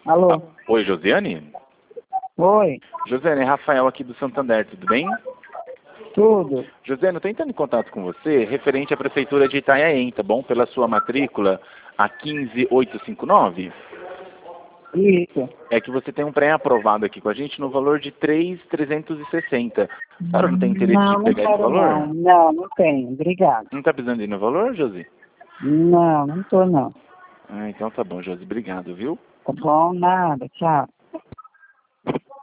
Alô? Oi, Josiane? Oi, Josiane, é Rafael aqui do Santander, tudo bem? tudo. Josiane, eu tô entrando em contato com você referente à Prefeitura de Itanhaém, tá bom? Pela sua matrícula, a 15859. Isso. É que você tem um pré-aprovado aqui com a gente no valor de 3.360. A senhora não tem interesse Não, de não pegar esse quero não. valor? Não, não tenho. Obrigado. Não tá precisando ir no valor, Josi? Não, não tô não. Ah, então tá bom, Josi. Obrigado, viu? Tá bom? Nada. Tchau.